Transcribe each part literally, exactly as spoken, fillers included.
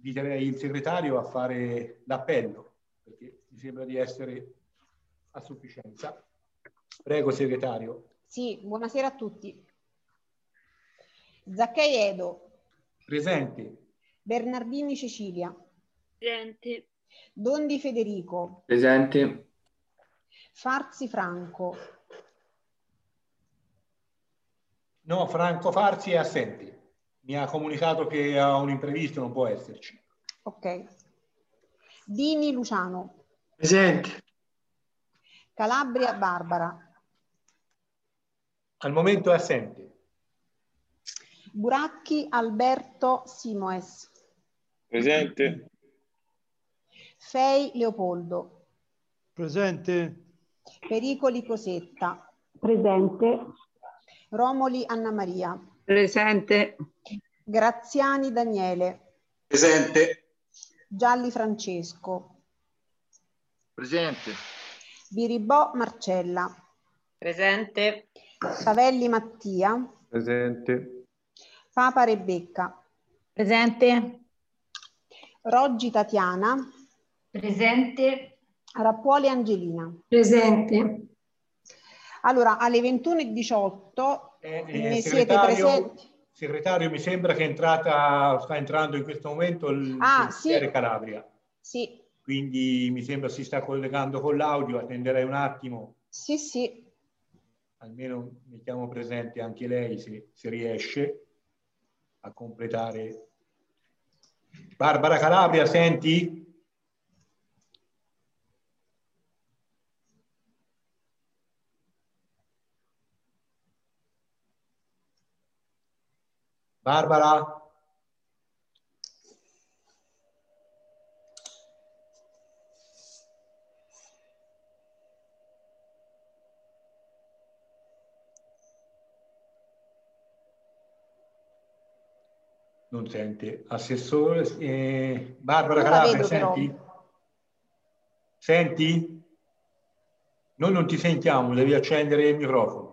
inviterei il segretario a fare l'appello, perché mi sembra di essere a sufficienza. Prego, segretario. Sì, buonasera a tutti. Zaccai Edo. Presente. Bernardini Cecilia. Presente. Dondi Federico. Presente. Farzi Franco. No, Franco Farzi è assente. Mi ha comunicato che ha un imprevisto, non può esserci. Ok. Dini Luciano. Presente. Calabria Barbara. Al momento è assente. Buracchi Alberto Simoes. Presente. Fei Leopoldo. Presente. Pericoli Cosetta. Presente. Romoli Anna Maria. Presente. Graziani Daniele. Presente. Gialli Francesco. Presente. Biribò Marcella. Presente. Savelli Mattia. Presente. Papa Rebecca. Presente. Roggi Tatiana. Presente. Rappuoli Angelina. Presente. Allora, alle ventuno e diciotto Eh, eh, ne siete segretario, presenti. segretario, mi sembra che è entrata, sta entrando in questo momento il Ah, consigliere sì. Calabria. Sì, Quindi mi sembra si sta collegando con l'audio, attenderei un attimo, sì, sì. almeno mettiamo presente anche lei se, se riesce a completare. Barbara Calabria, senti? Barbara? Non sente. Assessore, eh, Barbara Io la Calabria, vedo, senti? però. Senti? Noi non ti sentiamo, devi accendere il microfono.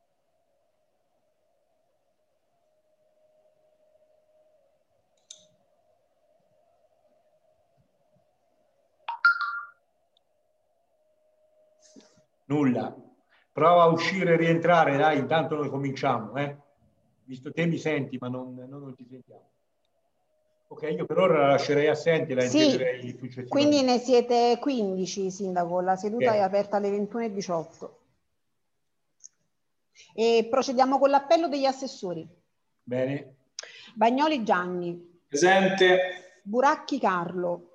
Nulla. Prova a uscire e rientrare, dai, intanto noi cominciamo, eh? Visto te mi senti, ma non, non, non ti sentiamo. Ok, io per ora la lascerei assente, la Sì, integrerei successivamente. quindi ne siete quindici, Sindaco. La seduta Okay. è aperta alle ventuno e diciotto. E procediamo con l'appello degli assessori. Bene. Bagnoli Gianni. Presente. Buracchi Carlo.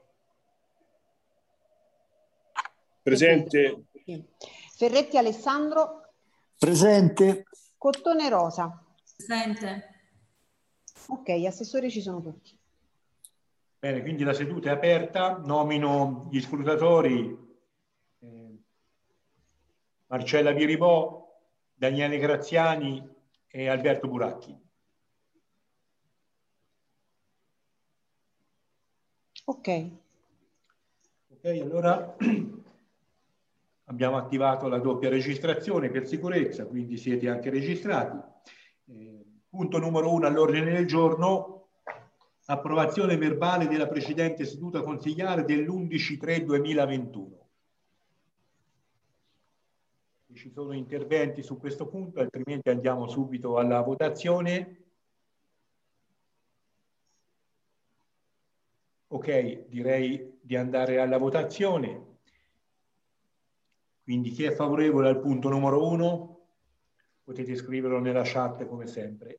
Presente. Ferretti, Ferretti Alessandro. Presente. Cottone Rosa. Presente. Ok, gli assessori ci sono tutti. Bene, quindi la seduta è aperta. Nomino gli scrutatori. Eh, Marcella Biribò, Daniele Graziani e Alberto Buracchi. Ok. Ok, allora abbiamo attivato la doppia registrazione per sicurezza, quindi siete anche registrati. Eh, punto numero uno all'ordine del giorno, approvazione verbale della precedente seduta consigliare dell'undici tre duemilaventuno. Ci sono interventi su questo punto, altrimenti andiamo subito alla votazione. Ok, direi di andare alla votazione. Quindi chi è favorevole al punto numero uno? Potete scriverlo nella chat come sempre.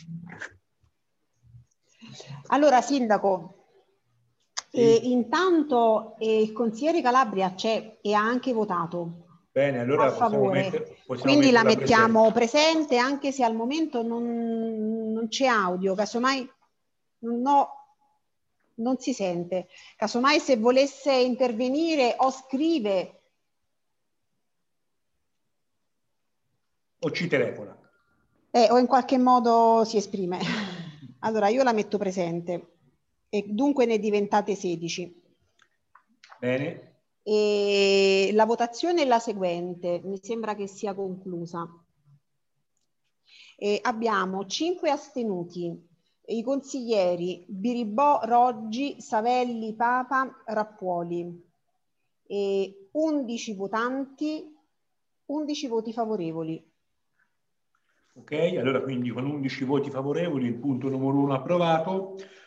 Allora, Sindaco, Sì. eh, intanto eh, il consigliere Calabria c'è e ha anche votato Bene, allora a possiamo favore, mettere, possiamo quindi la metterla mettiamo presente, anche se al momento non, non c'è audio, casomai no, non si sente. Casomai se volesse intervenire o scrive o ci telefona. eh, o in qualche modo si esprime. Allora io la metto presente e dunque ne diventate sedici. Bene. E la votazione è la seguente, mi sembra che sia conclusa. E abbiamo cinque astenuti, i consiglieri Biribò, Roggi, Savelli, Papa, Rappuoli, e undici votanti, undici voti favorevoli. Ok, allora quindi con undici voti favorevoli il punto numero uno approvato.